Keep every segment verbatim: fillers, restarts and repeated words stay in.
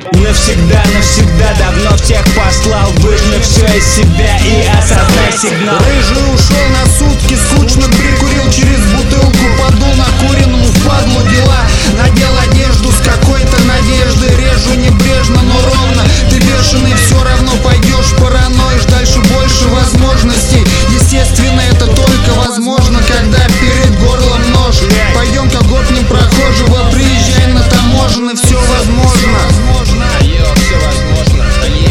Навсегда, навсегда, давно в тех послал. Выжми все из себя и осознай сигнал. Рыжий ушел на сутки, скучно прикурил через бутылку, подул накуренному впадлу дела. Надел одежду с какой-то надеждой, режу небрежно, но ровно. Ты бешеный, все равно пойдешь, параноишь, дальше больше возможностей. Естественно, это только возможно, когда перед горлом нож. Пойдем-ка гопнем прохожего, приезжай на таможенный, все возможно. Все возможно.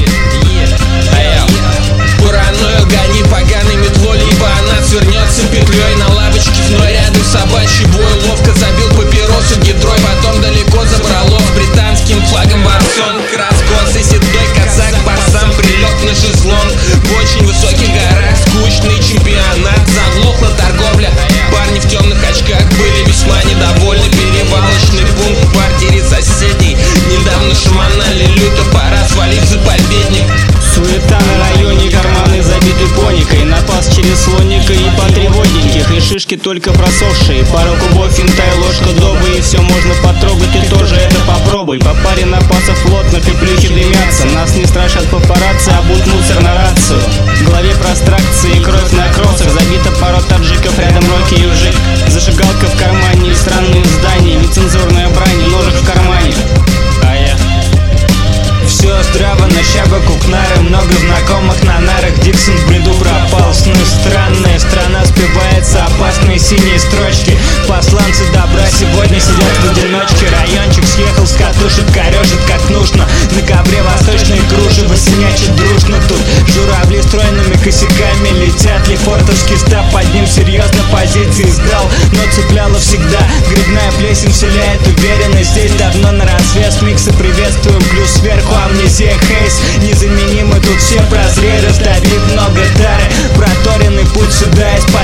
Паранойю гони поганой метлой, либо она свернется петлей на лавочке вновь рядом собачий бой. Ловко забил папиросу гидрой, потом далеко забрало с британским флагом барсон. Раскосый седой казак, барсам, прилет на шезлонг в очень высоких горах. Скучный чемпионат, заглохла торговля. Парни в темных очках были весьма недовольны. Перевалочный пункт в квартире соседней. Недавно шаманали люто, пора свалить заповедник. Суета на районе, карманы забиты поникой. Напас через слоника и потреводненьких. И шишки только просохшие. Пару кубов винта и ложка добы, и все можно потрогать, ты тоже это попробуй. По паре напасов плотных и плюхи дымятся. Нас не страшат папарацци, а будут мусор на рацию. В голове простракции, кровь на кроссах. Забита пара таджиков, рядом Рокки и Ужик. Зажигалка в кармане и странные здания. Нецензурная брань, ножик в кармане. А я... Все здраво, на щабаку к нары. Много знакомых на нарах. Диксон в бреду пропал. Сны странные, страна спивается. Опасные синие строчки. Посланцы добра сегодня сидят в одиночке. Райончик съехал с катушек, корежит как нужно. На ковре восточные кружева синячат дружно. Тут журавли стройными косяками летят. Лефортовский став под ним серьезно позиции сдал. Но цепляло всегда. Грибная плесень вселяет уверенность. Здесь давно на рассвет миксы приветствуем. Плюс сверху амнезия, хейс. Незаменимы тут все прозрей. Раздавив много тары. Проторенный путь сюда из